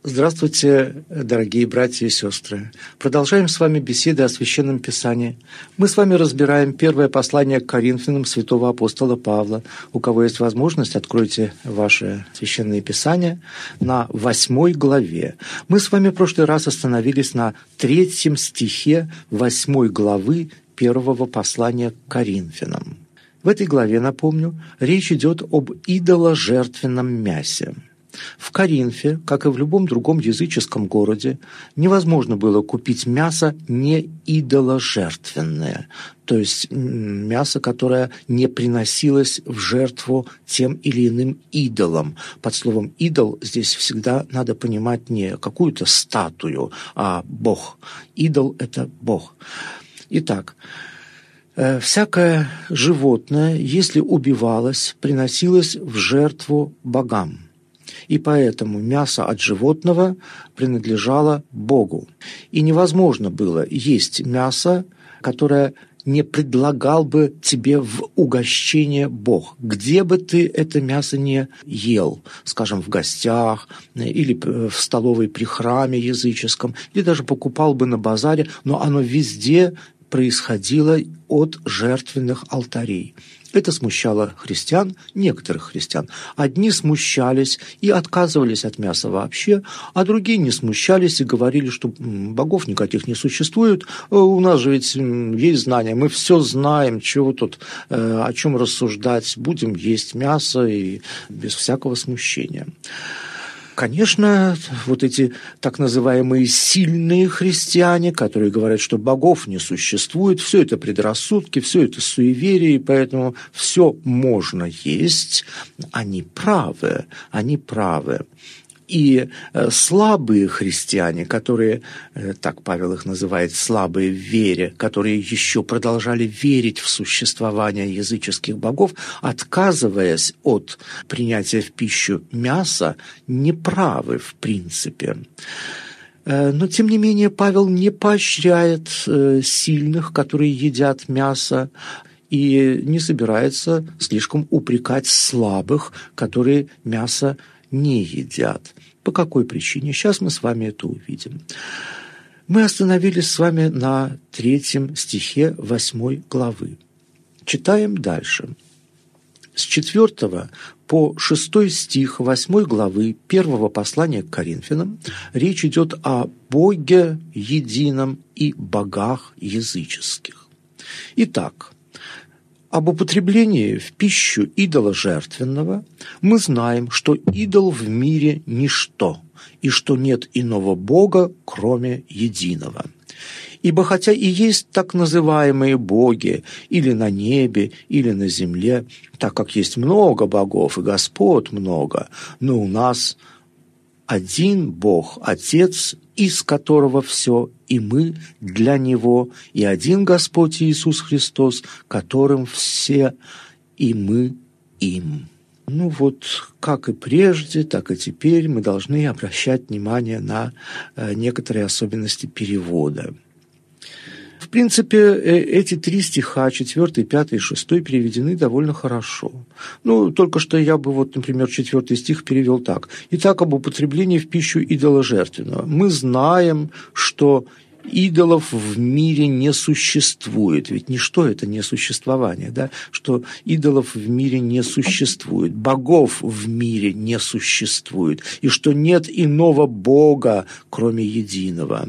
Здравствуйте, дорогие братья и сестры. Продолжаем с вами беседы о Священном Писании. Мы с вами разбираем первое послание к Коринфянам святого апостола Павла. У кого есть возможность, откройте ваше Священное Писание на 8 главе. Мы с вами в прошлый раз остановились на 3 стихе 8 главы первого послания к Коринфянам. В этой главе, напомню, речь идет об идоложертвенном мясе. В Коринфе, как и в любом другом языческом городе, невозможно было купить мясо не идоложертвенное, то есть мясо, которое не приносилось в жертву тем или иным идолам. Под словом «идол» здесь всегда надо понимать не какую-то статую, а Бог. Идол – это Бог. Итак, всякое животное, если убивалось, приносилось в жертву богам. И поэтому мясо от животного принадлежало Богу. И невозможно было есть мясо, которое не предлагал бы тебе в угощение Бог. Где бы ты это мясо не ел, скажем, в гостях или в столовой при храме языческом, или даже покупал бы на базаре, но оно везде происходило от жертвенных алтарей. Это смущало христиан, некоторых христиан. Одни смущались и отказывались от мяса вообще, а другие не смущались и говорили, что богов никаких не существует, у нас же ведь есть знания, мы все знаем, чего тут, о чем рассуждать, будем есть мясо и без всякого смущения. Конечно, вот эти так называемые сильные христиане, которые говорят, что богов не существует, все это предрассудки, все это суеверие, и поэтому все можно есть, они правы. И слабые христиане, которые, так Павел их называет, слабые в вере, которые еще продолжали верить в существование языческих богов, отказываясь от принятия в пищу мяса, неправы в принципе. Но, тем не менее, Павел не поощряет сильных, которые едят мясо, и не собирается слишком упрекать слабых, которые мясо не едят. По какой причине? Сейчас мы с вами это увидим. Мы остановились с вами на 3 стихе 8 главы. Читаем дальше. С 4 по 6 стих 8 главы первого послания к Коринфянам речь идет о Боге едином и богах языческих. Итак, об употреблении в пищу идола жертвенного мы знаем, что идол в мире – ничто, и что нет иного Бога, кроме единого. Ибо хотя и есть так называемые боги или на небе, или на земле, так как есть много богов и господ много, но у нас один Бог, Отец, из которого все, и мы для Него, и один Господь Иисус Христос, которым все, и мы им. Ну вот, как и прежде, так и теперь мы должны обращать внимание на некоторые особенности перевода. В принципе, эти 3 стиха, 4, 5 и 6, переведены довольно хорошо. Ну, только что я бы, например, 4 стих перевел так. «Итак, об употреблении в пищу идоложертвенного. Мы знаем, что идолов в мире не существует». Ведь ничто – это не существование, да? Что идолов в мире не существует, богов в мире не существует, и что нет иного Бога, кроме единого.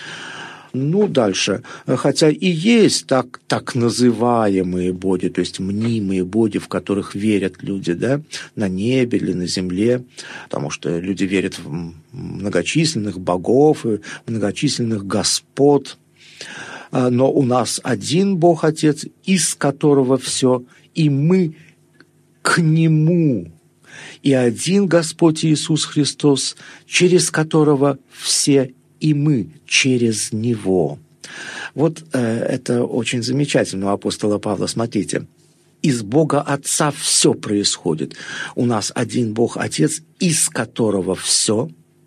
Ну, дальше. Хотя и есть так называемые боги, то есть мнимые боги, в которых верят люди, да, на небе или на земле, потому что люди верят в многочисленных богов и многочисленных господ. Но у нас один Бог Отец, из которого все, и мы к Нему. И один Господь Иисус Христос, через которого все, и мы через Него. Вот это очень замечательно у апостола Павла. Смотрите, из Бога Отца все происходит. У нас один Бог Отец, из которого все,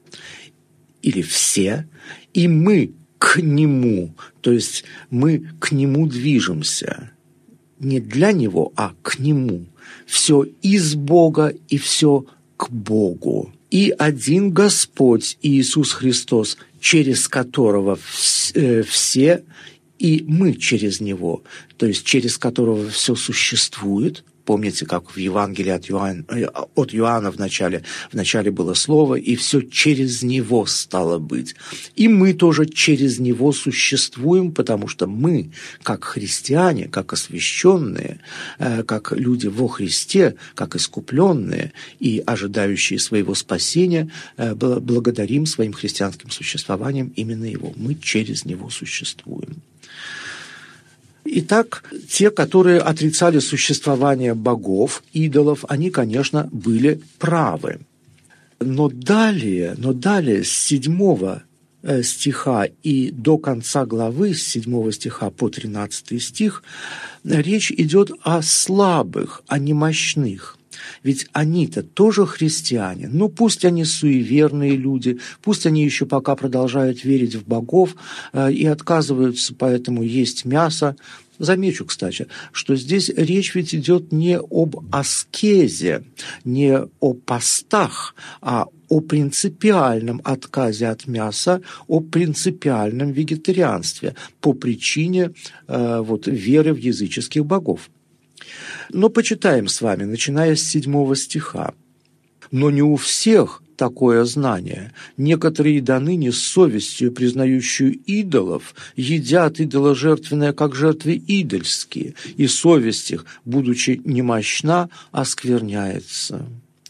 или все, и мы к Нему, то есть мы к Нему движемся. Не для Него, а к Нему. Все из Бога и все к Богу. и один Господь Иисус Христос, через которого все, и мы через Него, то есть через которого все существует. Помните, как в Евангелии от Иоанна в начале было Слово, и все через Него стало быть. И мы тоже через Него существуем, потому что мы, как христиане, как освященные, как люди во Христе, как искупленные и ожидающие своего спасения, благодарим своим христианским существованием именно Его. Мы через Него существуем. Итак, те, которые отрицали существование богов, идолов, они, конечно, были правы. Но далее с 7 стиха и до конца главы, с 7 стиха по 13 стих, речь идет о слабых, о немощных. Ведь они-то тоже христиане, но пусть они суеверные люди, пусть они еще пока продолжают верить в богов и отказываются поэтому есть мясо. Замечу, кстати, что здесь речь ведь идет не об аскезе, не о постах, а о принципиальном отказе от мяса, о принципиальном вегетарианстве по причине веры в языческих богов. Но почитаем с вами, начиная с 7 стиха. «Но не у всех такое знание. Некоторые до ныне с совестью, признающую идолов, едят идоложертвенное, как жертвы идольские, и совесть их, будучи немощна, оскверняется».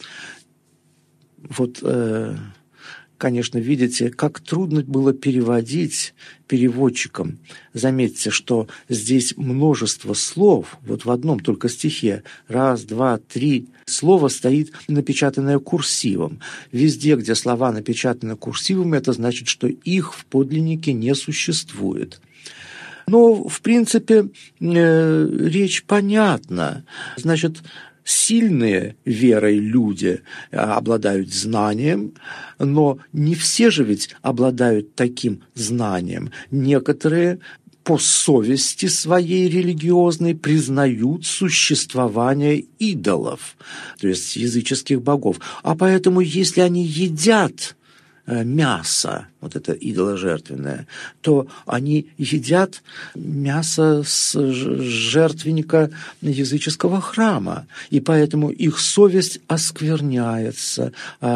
Конечно, видите, как трудно было переводить переводчикам. Заметьте, что здесь множество слов, в одном только стихе, 1, 2, 3, слово стоит напечатанное курсивом. Везде, где слова напечатаны курсивом, это значит, что их в подлиннике не существует. Но, в принципе, речь понятна. Значит, сильные верой люди обладают знанием, но не все же ведь обладают таким знанием. Некоторые по совести своей религиозной признают существование идолов, то есть языческих богов. А поэтому, если они едят мясо, это идоложертвенное, то они едят мясо с жертвенника языческого храма, и поэтому их совесть оскверняется,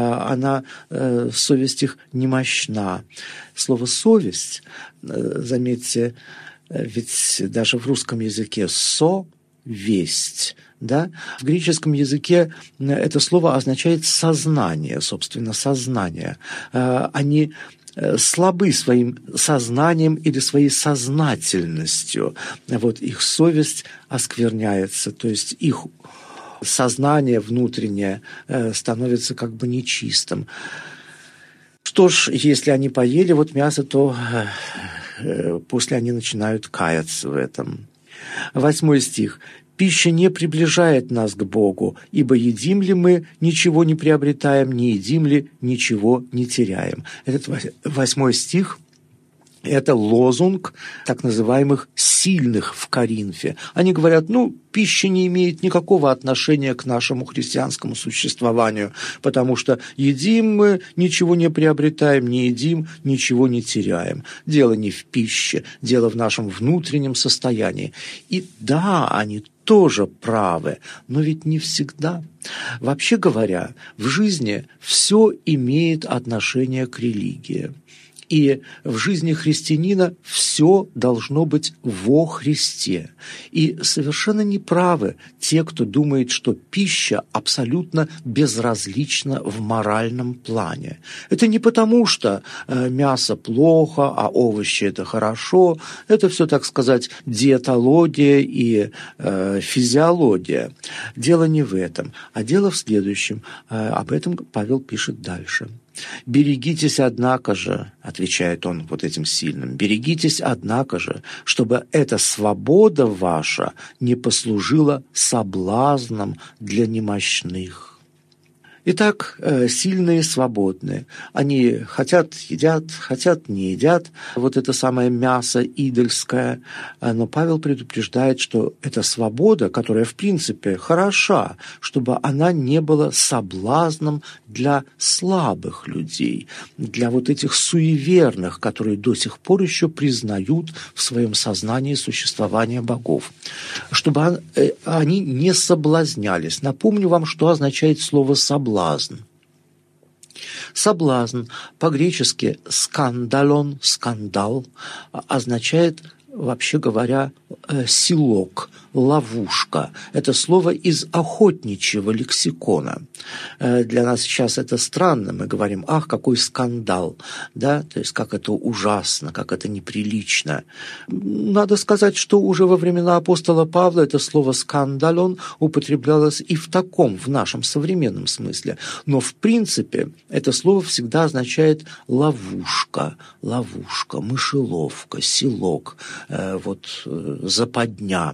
совесть их немощна. Слово «совесть», заметьте, ведь даже в русском языке «совесть», да? В греческом языке это слово означает сознание, собственно, сознание. Они слабы своим сознанием или своей сознательностью. Их совесть оскверняется, то есть их сознание внутреннее становится как бы нечистым. Что ж, если они поели мясо, то после они начинают каяться в этом. 8 стих. «Пища не приближает нас к Богу, ибо едим ли мы, ничего не приобретаем, не едим ли, ничего не теряем». Этот 8 стих – это лозунг так называемых «сильных» в Коринфе. Они говорят, пища не имеет никакого отношения к нашему христианскому существованию, потому что едим мы, ничего не приобретаем, не едим, ничего не теряем. Дело не в пище, дело в нашем внутреннем состоянии. И да, они тоже правы, но ведь не всегда. Вообще говоря, в жизни все имеет отношение к религии. И в жизни христианина все должно быть во Христе. И совершенно неправы те, кто думает, что пища абсолютно безразлична в моральном плане. Это не потому, что мясо плохо, а овощи – это хорошо. Это все, так сказать, диетология и физиология. Дело не в этом, а дело в следующем. Об этом Павел пишет дальше. «Берегитесь, однако же», — отвечает он этим сильным, «берегитесь, однако же, чтобы эта свобода ваша не послужила соблазном для немощных». Итак, сильные, свободные. Они хотят – едят, хотят – не едят. Вот это самое мясо идольское. Но Павел предупреждает, что эта свобода, которая в принципе хороша, чтобы она не была соблазном для слабых людей, для вот этих суеверных, которые до сих пор еще признают в своем сознании существование богов. Чтобы они не соблазнялись. Напомню вам, что означает слово «соблазн». Соблазн по-гречески «скандалон», «скандал» означает, вообще говоря, селок, ловушка. Это слово из охотничьего лексикона. Для нас сейчас это странно. Мы говорим: ах, какой скандал, да, то есть как это ужасно, как это неприлично. Надо сказать, что уже во времена апостола Павла это слово «скандалон» употреблялось и в таком, в нашем современном смысле. Но в принципе это слово всегда означает ловушка, мышеловка, селок, западня.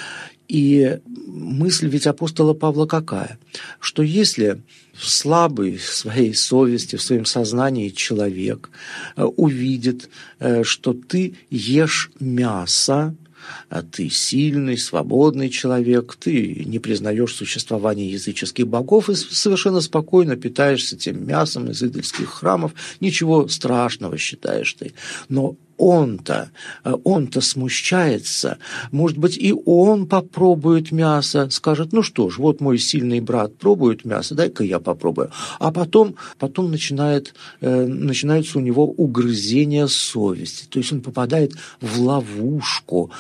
И мысль ведь апостола Павла какая? Что если слабый в своей совести, в своем сознании человек увидит, что ты ешь мясо, а ты сильный, свободный человек, ты не признаешь существование языческих богов и совершенно спокойно питаешься тем мясом из идольских храмов, ничего страшного считаешь ты. Но он-то смущается. Может быть, и он попробует мясо, скажет: ну что ж, вот мой сильный брат пробует мясо, дай-ка я попробую. А потом начинаются у него угрызения совести. То есть он попадает в ловушку,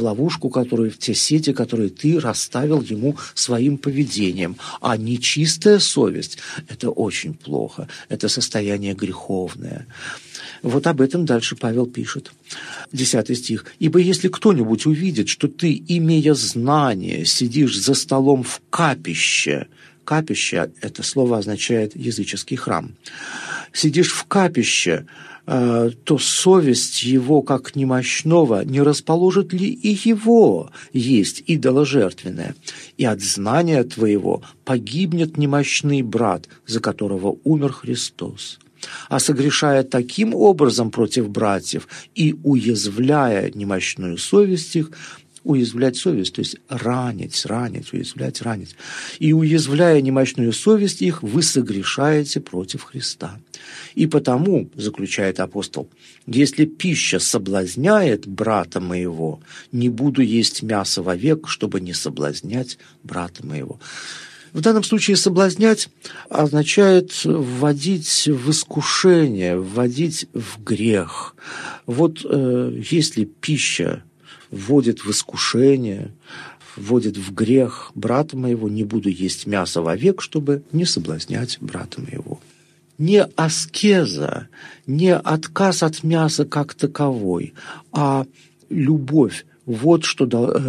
в те сети, которые ты расставил ему своим поведением. А нечистая совесть – это очень плохо, это состояние греховное. Вот об этом дальше Павел пишет. 10 стих. «Ибо если кто-нибудь увидит, что ты, имея знание, сидишь за столом в капище». Капище – это слово означает языческий храм. «Сидишь в капище, то совесть его, как немощного, не расположит ли и его есть идоложертвенное? И от знания твоего погибнет немощный брат, за которого умер Христос. А согрешая таким образом против братьев и уязвляя немощную совесть их», уязвлять совесть, то есть ранить, уязвлять, ранить. «И уязвляя немощную совесть их, вы согрешаете против Христа. И потому, заключает апостол, если пища соблазняет брата моего, не буду есть мясо вовек, чтобы не соблазнять брата моего». В данном случае соблазнять означает вводить в искушение, вводить в грех. Вот если пища вводит в искушение, вводит в грех брата моего, не буду есть мясо вовек, чтобы не соблазнять брата моего. Не аскеза, не отказ от мяса как таковой, а любовь. Вот что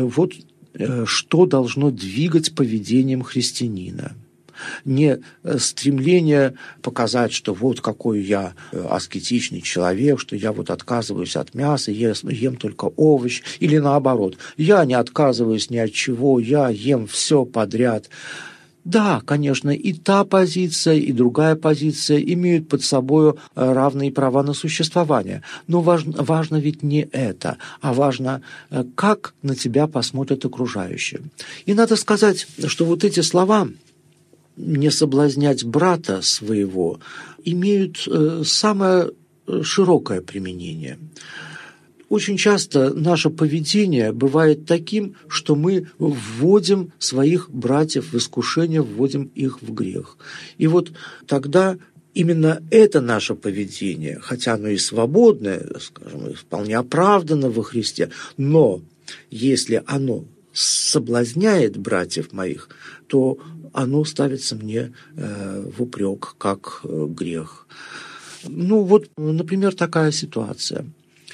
должно двигать поведением христианина. Не стремление показать, что вот какой я аскетичный человек, что я вот отказываюсь от мяса, ем только овощ, или наоборот, я не отказываюсь ни от чего, я ем все подряд. Да, конечно, и та позиция, и другая позиция имеют под собой равные права на существование. Но важно ведь не это, а важно, как на тебя посмотрят окружающие. И надо сказать, что вот эти слова «не соблазнять брата своего» имеют самое широкое применение. Очень часто наше поведение бывает таким, что мы вводим своих братьев в искушение, вводим их в грех. И вот тогда именно это наше поведение, хотя оно и свободное, скажем, и вполне оправдано во Христе, но если оно соблазняет братьев моих, то оно ставится мне в упрек как грех. Ну вот, например, такая ситуация.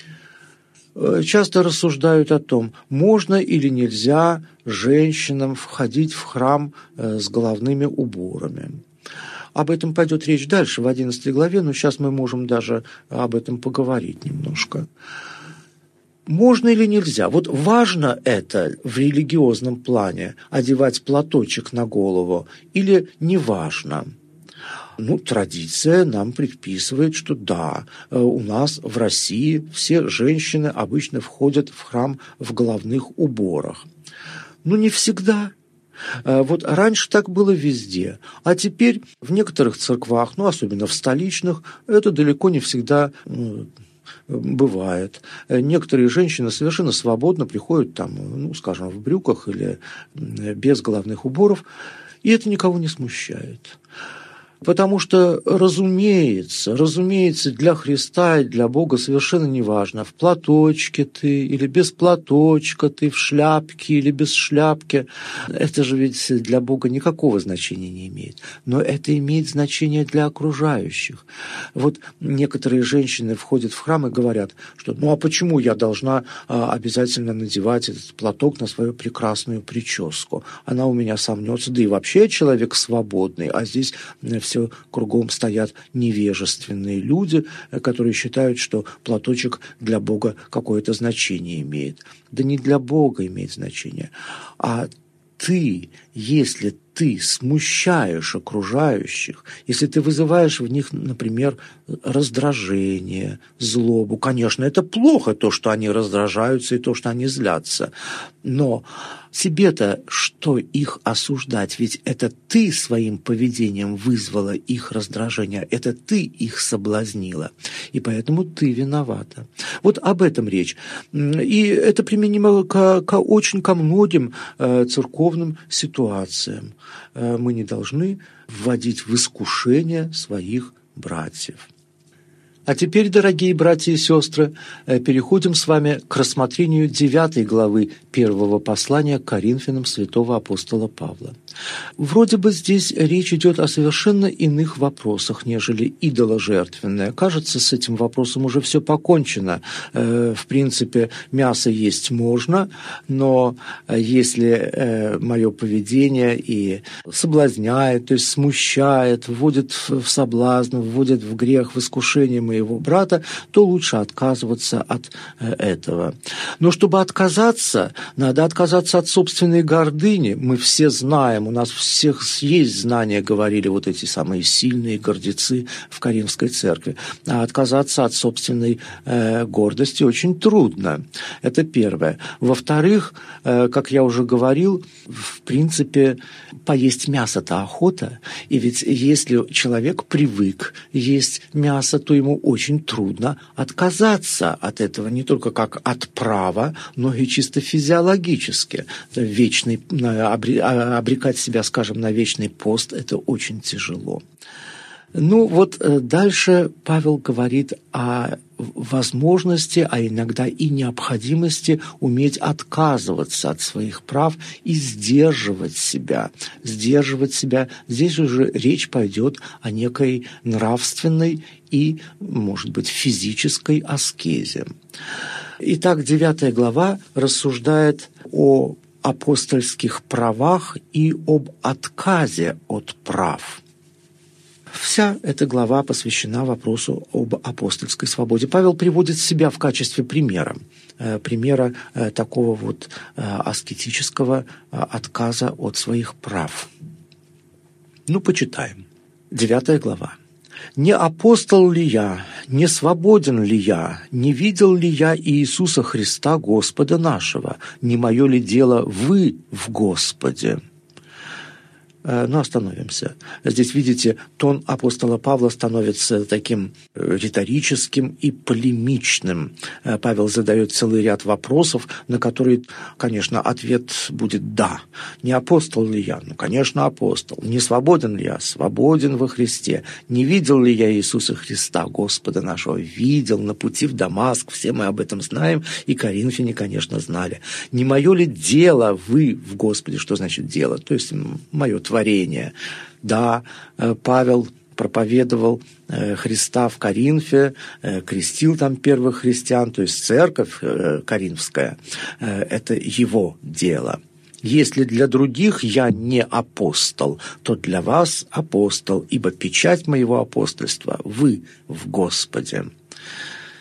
Часто рассуждают о том, можно или нельзя женщинам входить в храм с головными уборами. Об этом пойдет речь дальше, в 11 главе, но сейчас мы можем даже об этом поговорить немножко. Можно или нельзя? Вот важно это в религиозном плане, одевать платочек на голову, или не важно? Традиция нам предписывает, что да, у нас в России все женщины обычно входят в храм в головных уборах. Не всегда. Вот раньше так было везде, а теперь в некоторых церквах, особенно в столичных, это далеко не всегда бывает. Некоторые женщины совершенно свободно приходят там, скажем, в брюках или без головных уборов, и это никого не смущает. Потому что, разумеется, для Христа и для Бога совершенно неважно, в платочке ты или без платочка ты, в шляпке или без шляпки. Это же ведь для Бога никакого значения не имеет. Но это имеет значение для окружающих. Вот некоторые женщины входят в храм и говорят, что а почему я должна обязательно надевать этот платок на свою прекрасную прическу? Она у меня сомнется, да и вообще я человек свободный, а здесь все кругом стоят невежественные люди, которые считают, что платочек для Бога какое-то значение имеет. Да не для Бога имеет значение, а ты, если ты смущаешь окружающих, если ты вызываешь в них, например, раздражение, злобу, конечно, это плохо, то, что они раздражаются и то, что они злятся, но тебе-то что их осуждать? Ведь это ты своим поведением вызвала их раздражение, это ты их соблазнила, и поэтому ты виновата. Вот об этом речь. И это применимо очень ко многим церковным ситуациям. Мы не должны вводить в искушение своих братьев. А теперь, дорогие братья и сестры, переходим с вами к рассмотрению 9 главы 1 послания к Коринфянам святого апостола Павла. Вроде бы здесь речь идет о совершенно иных вопросах, нежели идоложертвенное. Кажется, с этим вопросом уже все покончено. В принципе, мясо есть можно, но если мое поведение и соблазняет, то есть смущает, вводит в соблазн, вводит в грех, в искушение моего брата, то лучше отказываться от этого. Но чтобы отказаться, надо отказаться от собственной гордыни. Мы все знаем, у нас всех есть знания, говорили вот эти самые сильные гордецы в Коринфской церкви. А отказаться от собственной гордости очень трудно. Это первое. Во-вторых, как я уже говорил, в принципе, поесть мясо-то охота. И ведь если человек привык есть мясо, то ему очень трудно отказаться от этого, не только как от права, но и чисто физиологически. Обрекать себя, скажем, на вечный пост – это очень тяжело. Дальше Павел говорит о возможности, а иногда и необходимости уметь отказываться от своих прав и сдерживать себя. Сдерживать себя. Здесь уже речь пойдет о некой нравственной и, может быть, физической аскезе. Итак, 9 глава рассуждает о апостольских правах и об отказе от прав. Вся эта глава посвящена вопросу об апостольской свободе. Павел приводит себя в качестве примера такого аскетического отказа от своих прав. Почитаем. 9 глава. «Не апостол ли я, не свободен ли я, не видел ли я Иисуса Христа, Господа нашего? Не мое ли дело вы в Господе?» Остановимся. Здесь, видите, тон апостола Павла становится таким риторическим и полемичным. Павел задает целый ряд вопросов, на которые, конечно, ответ будет «да». Не апостол ли я? Конечно, апостол. Не свободен ли я? Свободен во Христе. Не видел ли я Иисуса Христа, Господа нашего? Видел на пути в Дамаск. Все мы об этом знаем, и коринфяне, конечно, знали. Не мое ли дело вы в Господе? Что значит дело? То есть мое творение. Да, Павел проповедовал Христа в Коринфе, крестил там первых христиан, то есть церковь коринфская, это его дело. Если для других я не апостол, то для вас апостол, ибо печать моего апостольства вы в Господе.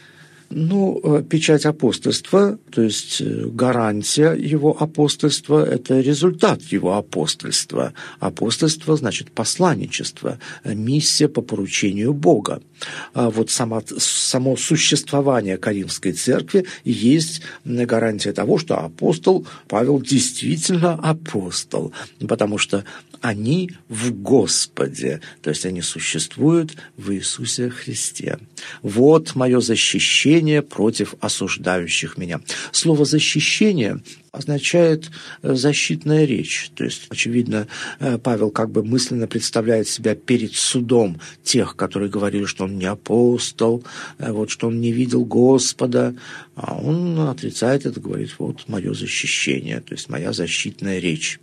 Печать апостольства, то есть гарантия его апостольства, это результат его апостольства. Апостольство значит посланничество, миссия по поручению Бога. Вот само существование Коринфской церкви есть гарантия того, что апостол Павел действительно апостол, потому что они в Господе, то есть они существуют в Иисусе Христе. Вот мое защищение против осуждающих меня. Слово «защищение» означает защитная речь. То есть, очевидно, Павел как бы мысленно представляет себя перед судом тех, которые говорили, что он не апостол, что он не видел Господа, а он отрицает это, говорит, вот мое защищение, то есть моя защитная речь.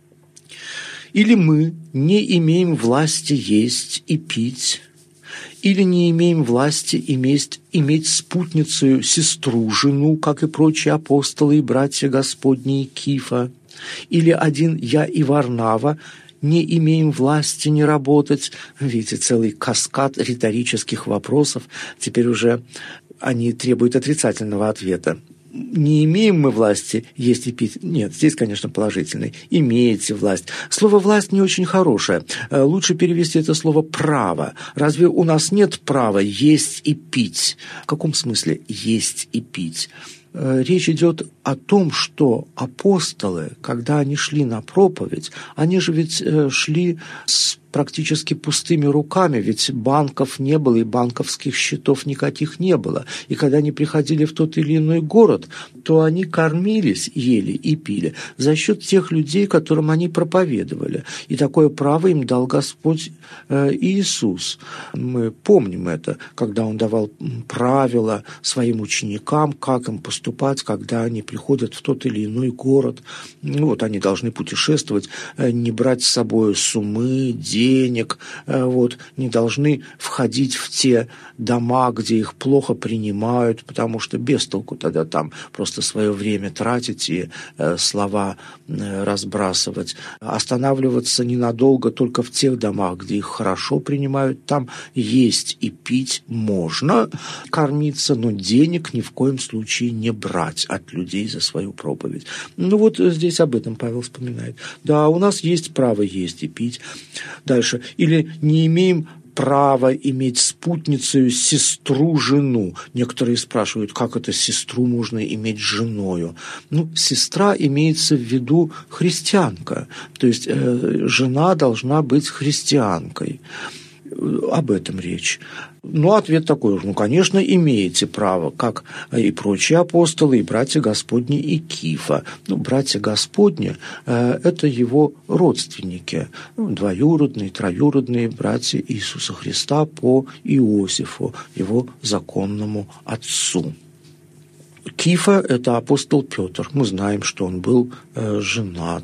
Или мы не имеем власти есть и пить, или не имеем власти иметь спутницу, сестру, жену, как и прочие апостолы и братья Господни и Кифа, или один я и Варнава не имеем власти не работать. Видите, целый каскад риторических вопросов, теперь уже они требуют отрицательного ответа. Не имеем мы власти есть и пить? Нет, здесь, конечно, положительный. Имеете власть. Слово «власть» не очень хорошее. Лучше перевести это слово «право». Разве у нас нет права есть и пить? В каком смысле есть и пить? Речь идет о том, что апостолы, когда они шли на проповедь, они же ведь шли с практически пустыми руками, ведь банков не было и банковских счетов никаких не было. И когда они приходили в тот или иной город, то они кормились, ели и пили за счет тех людей, которым они проповедовали. И такое право им дал Господь Иисус. Мы помним это, когда Он давал правила своим ученикам, как им поступать, когда они приходят в тот или иной город. Они должны путешествовать, не брать с собой суммы, денег, не должны входить в те дома, где их плохо принимают, потому что без толку тогда там просто свое время тратить и слова разбрасывать. Останавливаться ненадолго только в тех домах, где их хорошо принимают, там есть и пить можно, кормиться, но денег ни в коем случае не брать от людей за свою проповедь. Здесь об этом Павел вспоминает. Да, у нас есть право есть и пить. Дальше. Или не имеем права иметь спутницу, сестру, жену. Некоторые спрашивают, как это сестру можно иметь женою. Сестра имеется в виду христианка. То есть жена должна быть христианкой. Об этом речь. Ответ такой, конечно, имеете право, как и прочие апостолы, и братья Господни, и Кифа. Братья Господни – это его родственники, двоюродные, троюродные братья Иисуса Христа по Иосифу, его законному отцу. Кифа – это апостол Петр. Мы знаем, что он был женат.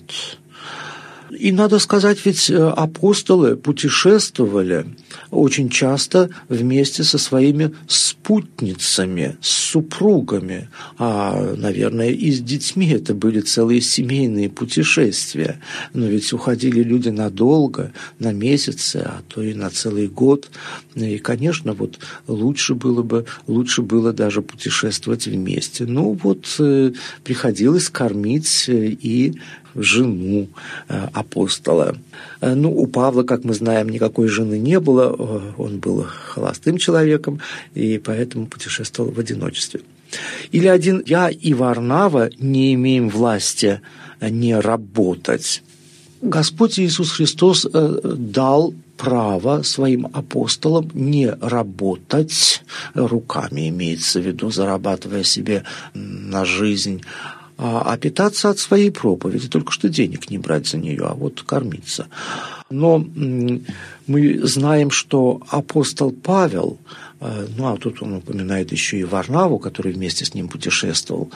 И надо сказать, ведь апостолы путешествовали очень часто вместе со своими спутницами, с супругами, наверное, и с детьми. Это были целые семейные путешествия. Но ведь уходили люди надолго, на месяцы, а то и на целый год. И, конечно, лучше было даже путешествовать вместе. Приходилось кормить и жену апостола. У Павла, как мы знаем, никакой жены не было, он был холостым человеком, и поэтому путешествовал в одиночестве. Или один я и Варнава не имеем власти не работать. Господь Иисус Христос дал право своим апостолам не работать руками, имеется в виду, зарабатывая себе на жизнь, а питаться от своей проповеди, только что денег не брать за нее, а кормиться. Но мы знаем, что апостол Павел, тут он упоминает еще и Варнаву, который вместе с ним путешествовал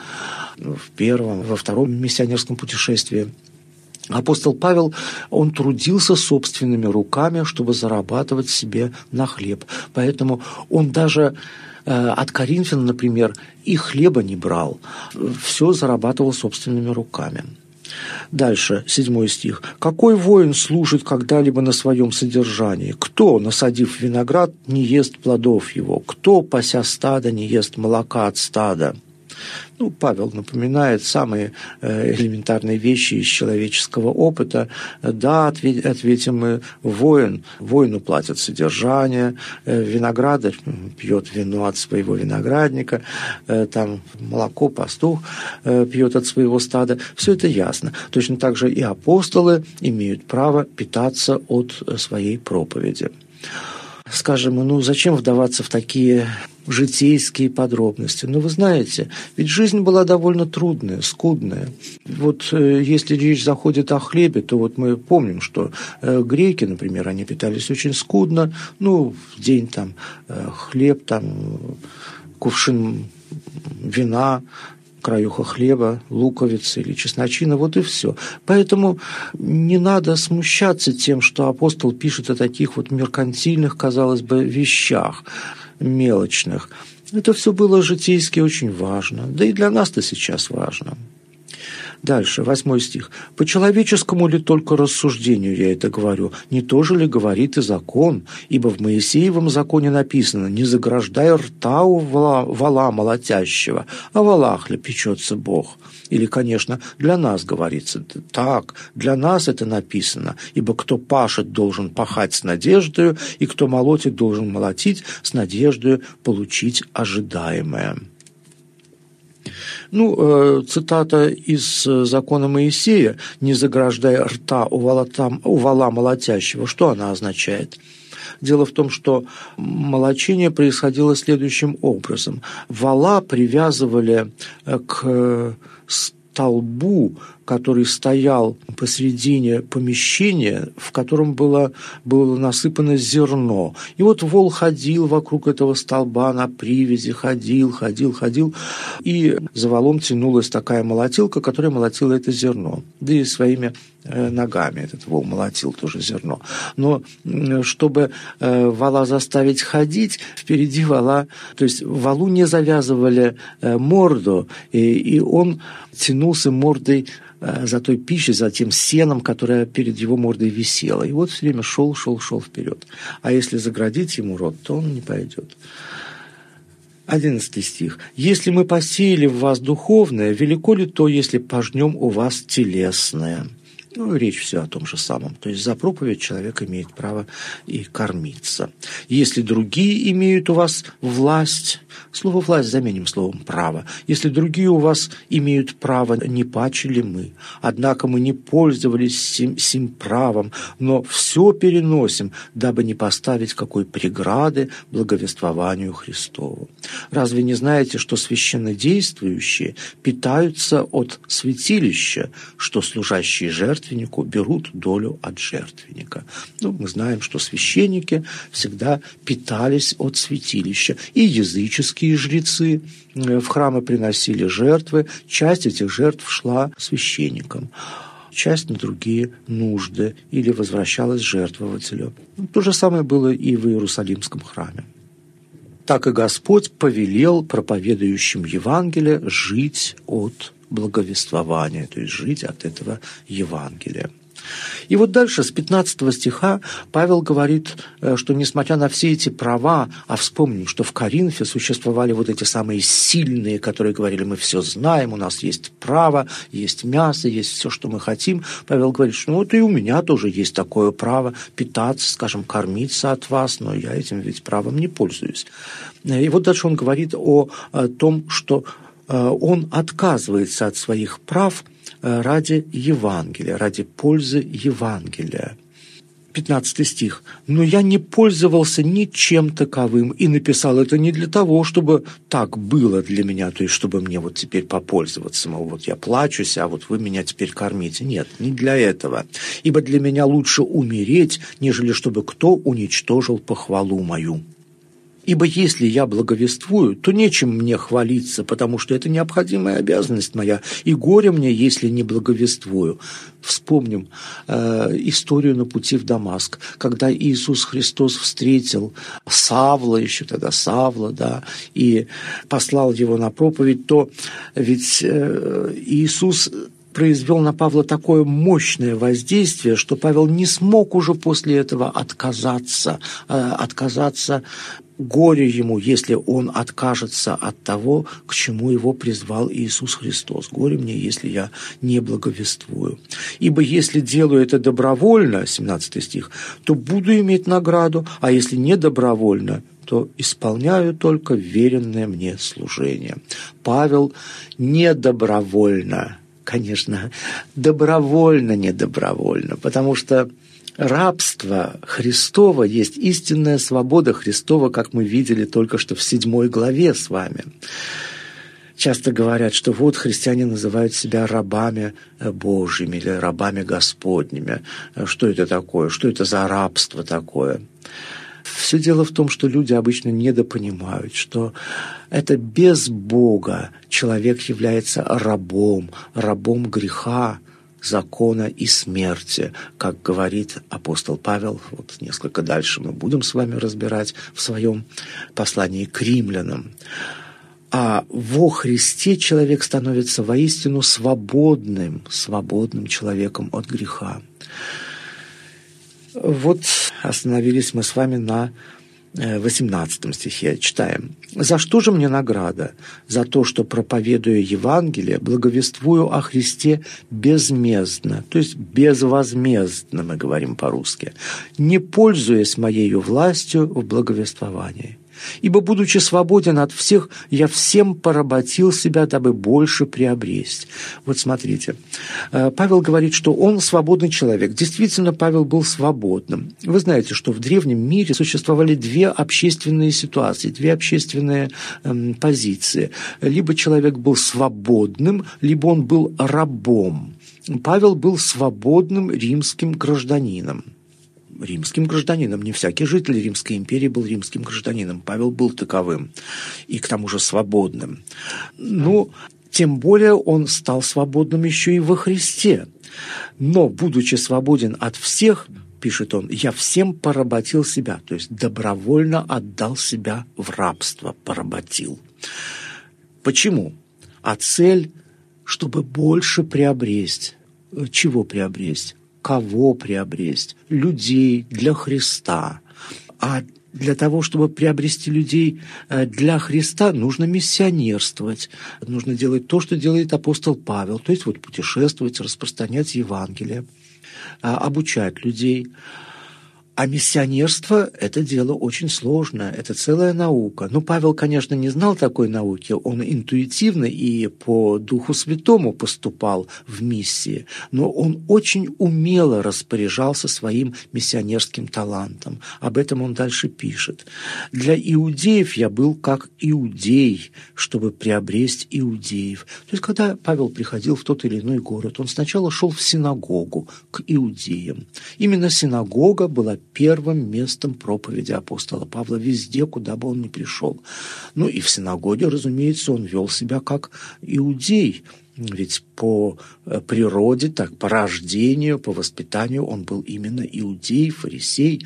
во втором миссионерском путешествии. Апостол Павел, он трудился собственными руками, чтобы зарабатывать себе на хлеб. Поэтому он даже от коринфян, например, и хлеба не брал. Все зарабатывал собственными руками. Дальше, 7 стих. «Какой воин служит когда-либо на своем содержании? Кто, насадив виноград, не ест плодов его? Кто, пася стадо, не ест молока от стада?» Павел напоминает самые элементарные вещи из человеческого опыта. Да, ответим мы, воину платят содержание, виноградарь пьет вино от своего виноградника, там молоко пастух пьет от своего стада. Все это ясно. Точно так же и апостолы имеют право питаться от своей проповеди. Скажем, зачем вдаваться в такие житейские подробности? Вы знаете, ведь жизнь была довольно трудная, скудная. Если речь заходит о хлебе, то мы помним, что греки, например, они питались очень скудно. В день хлеб, кувшин вина, краюха хлеба, луковицы или чесночина, и все. Поэтому не надо смущаться тем, что апостол пишет о таких меркантильных, казалось бы, вещах, мелочных. Это все было житейски очень важно, да и для нас-то сейчас важно. Дальше, 8 стих. «По человеческому ли только рассуждению я это говорю? Не то же ли говорит и закон? Ибо в Моисеевом законе написано: не заграждай рта у вола молотящего, а волах ли печется Бог?» Или, конечно, для нас говорится так, для нас это написано: ибо кто пашет, должен пахать с надеждою, и кто молотит, должен молотить с надеждою получить ожидаемое. Цитата из закона Моисея: «Не заграждай рта у вола молотящего». Что она означает? Дело в том, что молочение происходило следующим образом. Вола привязывали к столбу, который стоял посредине помещения, в котором было насыпано зерно. И вол ходил вокруг этого столба на привязи, ходил, и за волом тянулась такая молотилка, которая молотила это зерно. Да и своими ногами этот вол молотил тоже зерно. Но чтобы вола заставить ходить, впереди вола, то есть волу не завязывали морду, и он тянулся мордой за той пищей, за тем сеном, которое перед его мордой висело. И все время шел вперед. А если заградить ему рот, то он не пойдет. 11 стих. «Если мы посеяли в вас духовное, велико ли то, если пожнем у вас телесное?» Речь все о том же самом. То есть за проповедь человек имеет право и кормиться. «Если другие имеют у вас власть», слово «власть» заменим словом «право», «если другие у вас имеют право, не паче ли мы? Однако мы не пользовались сим правом, но все переносим, дабы не поставить какой преграды благовествованию Христову». Разве не знаете, что священнодействующие питаются от святилища, что служащие жертвеннику берут долю от жертвенника? Мы знаем, что священники всегда питались от святилища, и языческие жрецы в храмы приносили жертвы, часть этих жертв шла священникам, часть на другие нужды или возвращалась жертвователю. То же самое было и в Иерусалимском храме. Так и Господь повелел проповедующим Евангелие жить от благовествования, то есть жить от этого Евангелия. И дальше, с 15 стиха, Павел говорит, что несмотря на все эти права, а вспомним, что в Коринфе существовали эти самые сильные, которые говорили: мы все знаем, у нас есть право, есть мясо, есть все, что мы хотим. Павел говорит, что и у меня тоже есть такое право питаться, скажем, кормиться от вас, но я этим ведь правом не пользуюсь. И дальше он говорит о том, что он отказывается от своих прав ради Евангелия, ради пользы Евангелия. 15 стих. «Но я не пользовался ничем таковым и написал это не для того, чтобы так было для меня, то есть чтобы мне теперь попользоваться, я плачусь, а вы меня теперь кормите». Нет, не для этого. «Ибо для меня лучше умереть, нежели чтобы кто уничтожил похвалу мою. Ибо если я благовествую, то нечем мне хвалиться, потому что это необходимая обязанность моя, и горе мне, если не благовествую». Вспомним историю на пути в Дамаск, когда Иисус Христос встретил Савла, еще тогда Савла, и послал его на проповедь, то ведь Иисус произвел на Павла такое мощное воздействие, что Павел не смог уже после этого отказаться. Горе ему, если он откажется от того, к чему его призвал Иисус Христос. Горе мне, если я не благовествую. Ибо если делаю это добровольно, 17 стих, то буду иметь награду, а если не добровольно, то исполняю только веренное мне служение. Павел не добровольно, конечно, добровольно, не добровольно, потому что рабство Христово есть истинная свобода Христова, как мы видели только что в 7 главе с вами. Часто говорят, что вот христиане называют себя рабами Божьими или рабами Господними. Что это такое? Что это за рабство такое? Все дело в том, что люди обычно недопонимают, что это без Бога человек является рабом греха, закона и смерти, как говорит апостол Павел. Вот несколько дальше мы будем с вами разбирать в своем послании к римлянам. А во Христе человек становится воистину свободным человеком от греха. Вот остановились мы с вами на 18 стихе. Читаем. «За что же мне награда? За то, что, проповедуя Евангелие, благовествую о Христе безмездно», то есть безвозмездно, мы говорим по-русски, «не пользуясь моею властью в благовествовании. Ибо, будучи свободен от всех, я всем поработил себя, дабы больше приобресть». Вот смотрите, Павел говорит, что он свободный человек. Действительно, Павел был свободным. Вы знаете, что в древнем мире существовали две общественные ситуации, две общественные позиции. Либо человек был свободным, либо он был рабом. Павел был свободным римским гражданином. Не всякий житель Римской империи был римским гражданином. Павел был таковым, и к тому же свободным. Тем более он стал свободным еще и во Христе. Но, будучи свободен от всех, пишет он, я всем поработил себя, то есть добровольно отдал себя в рабство, поработил. Почему? А цель, чтобы больше приобресть. Чего приобресть? Кого приобресть? Людей для Христа. А для того, чтобы приобрести людей для Христа, нужно миссионерствовать. Нужно делать то, что делает апостол Павел. То есть путешествовать, распространять Евангелие, обучать людей. А миссионерство – это дело очень сложное, это целая наука. Павел, конечно, не знал такой науки, он интуитивно и по Духу Святому поступал в миссии, но он очень умело распоряжался своим миссионерским талантом. Об этом он дальше пишет. «Для иудеев я был как иудей, чтобы приобресть иудеев». То есть, когда Павел приходил в тот или иной город, он сначала шел в синагогу к иудеям. Именно синагога была первым местом проповеди апостола Павла везде, куда бы он ни пришел. И в синагоге, разумеется, он вел себя как иудей. Ведь по природе, по рождению, по воспитанию он был именно иудей, фарисей.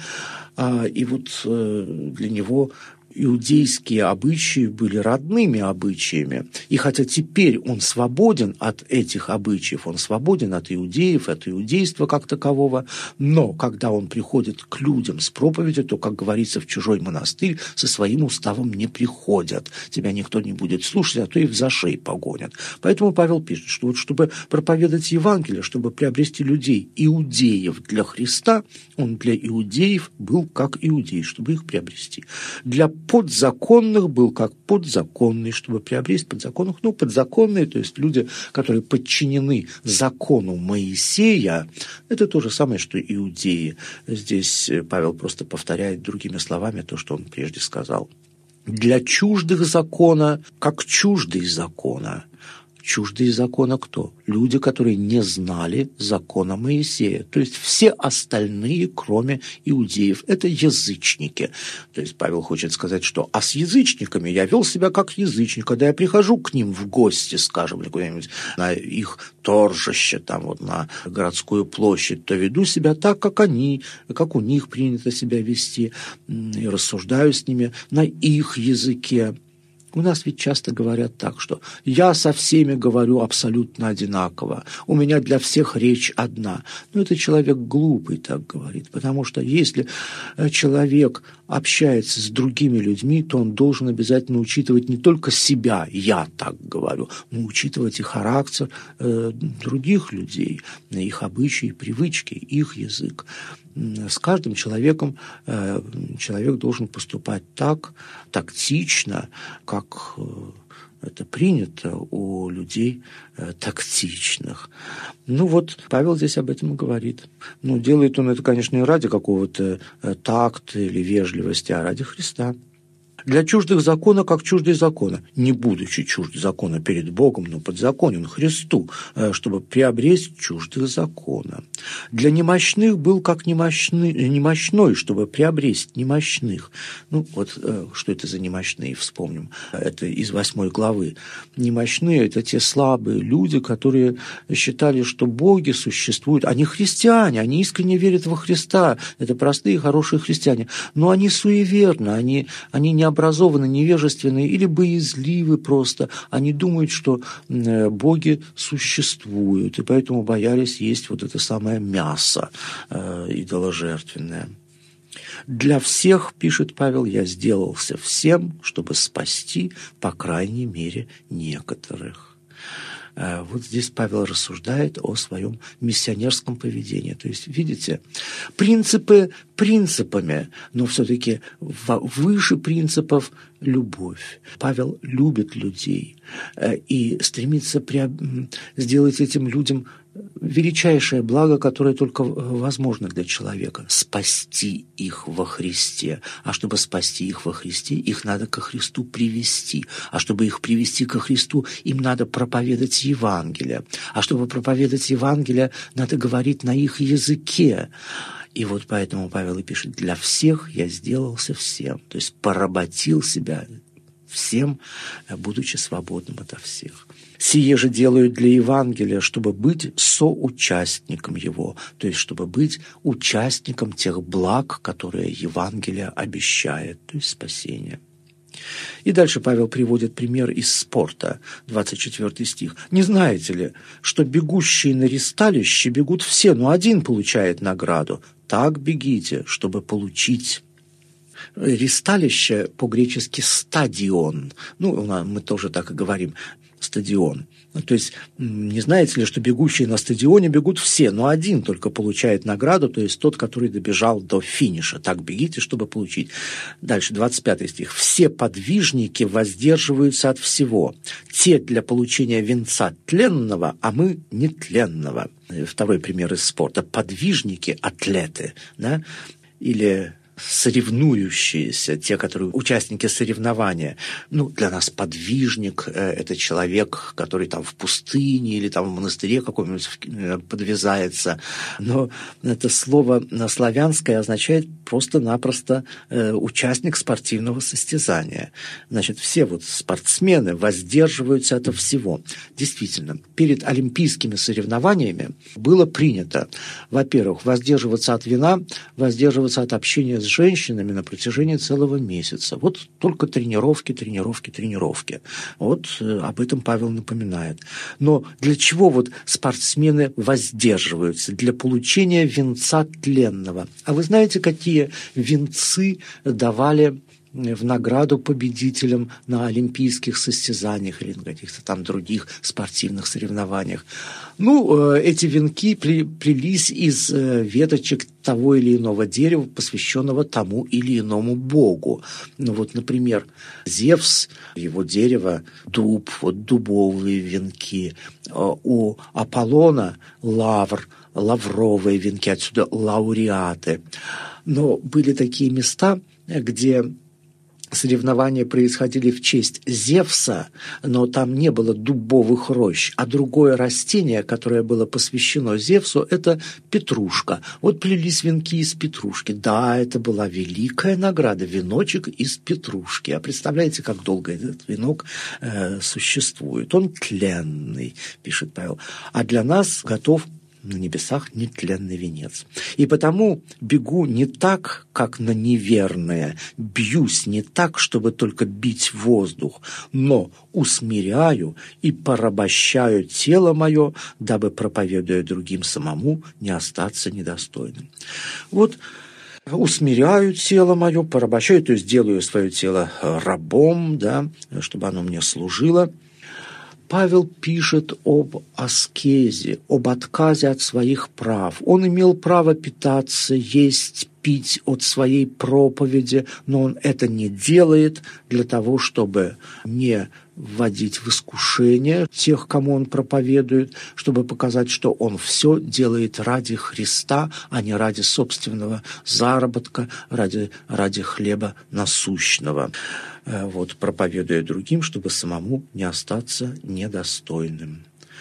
И для него иудейские обычаи были родными обычаями. И хотя теперь он свободен от этих обычаев, он свободен от иудеев, от иудейства как такового, но когда он приходит к людям с проповедью, то, как говорится, в чужой монастырь со своим уставом не приходят. Тебя никто не будет слушать, а то и в зашей погонят. Поэтому Павел пишет, что чтобы проповедовать Евангелие, чтобы приобрести людей, иудеев для Христа, он для иудеев был как иудей, чтобы их приобрести. Для подзаконных был как подзаконный, чтобы приобрести подзаконных. Подзаконные, то есть люди, которые подчинены закону Моисея, это то же самое, что иудеи. Здесь Павел просто повторяет другими словами то, что он прежде сказал. Для чуждых закона, как чуждый закона. Чуждые закона кто? Люди, которые не знали закона Моисея. То есть все остальные, кроме иудеев, это язычники. То есть Павел хочет сказать, что с язычниками я вел себя как язычник. Когда я прихожу к ним в гости, скажем, куда-нибудь на их торжище, на городскую площадь, то веду себя так, как они, как у них принято себя вести, и рассуждаю с ними на их языке. У нас ведь часто говорят так, что «я со всеми говорю абсолютно одинаково, у меня для всех речь одна». Но это человек глупый так говорит, потому что если человек общается с другими людьми, то он должен обязательно учитывать не только себя, я так говорю, но учитывать и характер других людей, их обычаи, привычки, их язык. С каждым человеком человек должен поступать так, тактично, как это принято у людей тактичных. Ну вот, Павел здесь об этом и говорит. Ну, делает он это, конечно, не ради какого-то такта или вежливости, а ради Христа. Для чуждых закона, как чуждый закона, не будучи чужд закона перед Богом, но подзаконен Христу, чтобы приобресть чуждых закона. Для немощных был как немощной, чтобы приобресть немощных. Ну, вот что это за немощные, вспомним. Это из 8 главы. Немощные – это те слабые люди, которые считали, что боги существуют. Они христиане, они искренне верят во Христа. Это простые, хорошие христиане. Но они суеверны, они необразованные, невежественные или боязливы просто. Они думают, что боги существуют, и поэтому боялись есть вот это самое мясо идоложертвенное. «Для всех, — пишет Павел, — я сделался всем, чтобы спасти, по крайней мере, некоторых». Вот здесь Павел рассуждает о своем миссионерском поведении. То есть, видите, принципы принципами, но все-таки выше принципов любовь. Павел любит людей и стремится сделать этим людям величайшее благо, которое только возможно для человека – спасти их во Христе. А чтобы спасти их во Христе, их надо ко Христу привести. А чтобы их привести ко Христу, им надо проповедовать Евангелие. А чтобы проповедовать Евангелие, надо говорить на их языке. И вот поэтому Павел и пишет: «Для всех я сделался всем». То есть поработил себя всем, будучи свободным ото всех. «Сие же делают для Евангелия, чтобы быть соучастником его», то есть чтобы быть участником тех благ, которые Евангелие обещает, то есть спасение. И дальше Павел приводит пример из спорта, 24 стих. «Не знаете ли, что бегущие на ристалище бегут все, но один получает награду? Так бегите, чтобы получить». Ристалище по-гречески «стадион». Ну, мы тоже так и говорим «стадион». То есть, не знаете ли, что бегущие на стадионе бегут все, но один только получает награду, то есть тот, который добежал до финиша. Так бегите, чтобы получить. Дальше, 25 стих. «Все подвижники воздерживаются от всего. Те для получения венца тленного, а мы нетленного». Второй пример из спорта. Подвижники, атлеты, да, или соревнующиеся, те, которые участники соревнования. Ну, для нас подвижник – это человек, который там в пустыне или там в монастыре каком-нибудь подвязается. Но это слово славянское означает просто-напросто участник спортивного состязания. Значит, все вот спортсмены воздерживаются от всего. Действительно, перед олимпийскими соревнованиями было принято, во-первых, воздерживаться от вина, воздерживаться от общения с женщинами на протяжении целого месяца. Вот только тренировки. Вот об этом Павел напоминает. Но для чего вот спортсмены воздерживаются? Для получения венца тленного. А вы знаете, какие венцы давали в награду победителям на олимпийских состязаниях или на каких-то там других спортивных соревнованиях? Ну, эти венки плелись из веточек того или иного дерева, посвященного тому или иному богу. Ну вот, например, Зевс, его дерево – дуб, вот дубовые венки. У Аполлона – лавр, лавровые венки, отсюда лауреаты. Но были такие места, где соревнования происходили в честь Зевса, но там не было дубовых рощ, а другое растение, которое было посвящено Зевсу, это петрушка. Вот плелись венки из петрушки. Да, это была великая награда, веночек из петрушки. А представляете, как долго этот венок существует? Он тленный, пишет Павел. А для нас готов на небесах нетленный венец. И потому бегу не так, как на неверное, бьюсь не так, чтобы только бить воздух, но усмиряю и порабощаю тело мое, дабы, проповедуя другим самому, не остаться недостойным. Вот усмиряю тело мое, порабощаю, то есть делаю свое тело рабом, да, чтобы оно мне служило. Павел пишет об аскезе, об отказе от своих прав. Он имел право питаться, есть, пить от своей проповеди, но он это не делает для того, чтобы не вводить в искушение тех, кому он проповедует, чтобы показать, что он все делает ради Христа, а не ради собственного заработка, ради хлеба насущного. Вот, проповедуя другим, чтобы самому не остаться недостойным.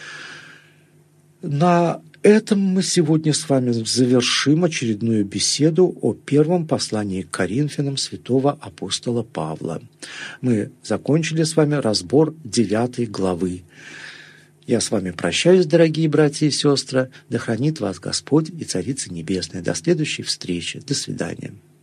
На этом мы сегодня с вами завершим очередную беседу о первом послании к Коринфянам святого апостола Павла. Мы закончили с вами разбор 9 главы. Я с вами прощаюсь, дорогие братья и сестры. Да хранит вас Господь и Царица Небесная. До следующей встречи. До свидания.